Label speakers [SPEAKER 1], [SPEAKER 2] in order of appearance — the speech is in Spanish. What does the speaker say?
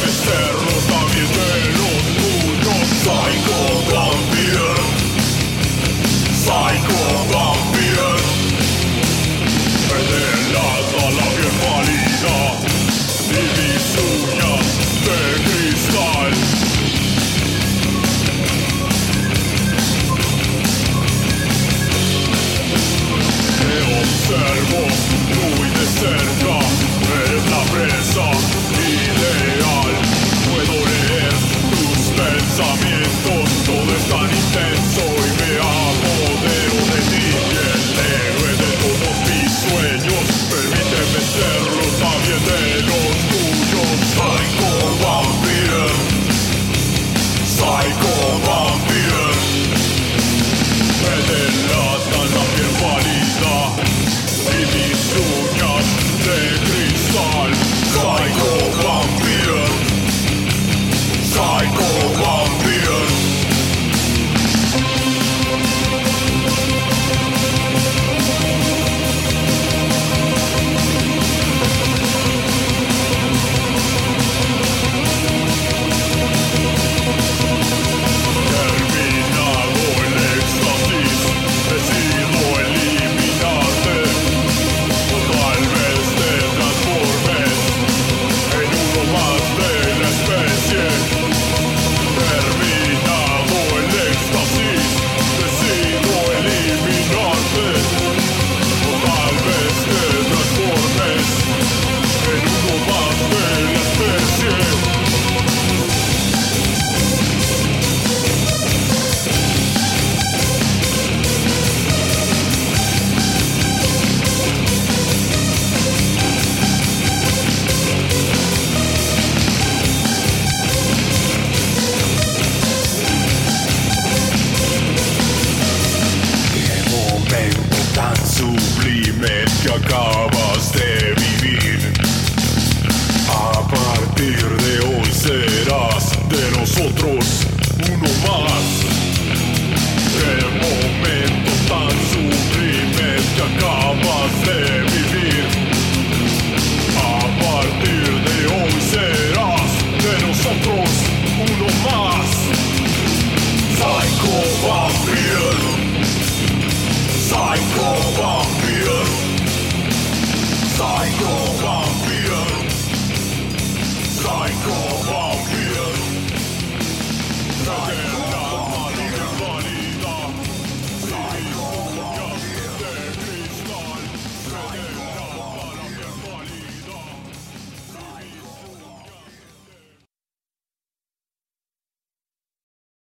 [SPEAKER 1] serlo también de los tuyos. Psycho Vampire, Psycho Vampire. Me delata la piel pálida y mis uñas de cristal. Te observo muy de cerca, eres la presa ideal. Puedo leer tus pensamientos, todo es tan intenso y me apodero de ti. Y el héroe de todos mis sueños, permíteme serlo también de los tuyos. Psycho Vampire, Psycho Vampire. Me delatan la piel pálida y mis uñas de cristal. Psycho Vampire, Psycho Vampire. Terminado el éxtasis, decido eliminarte, o tal vez te transformes en uno más de la especie. Terminado el éxtasis, decido eliminarte, o tal vez te transformes en uno más de la especie. Qué momento tan sublime que acabas de vivir. A partir de hoy serás de nosotros uno más. Qué momento tan sublime que acabas de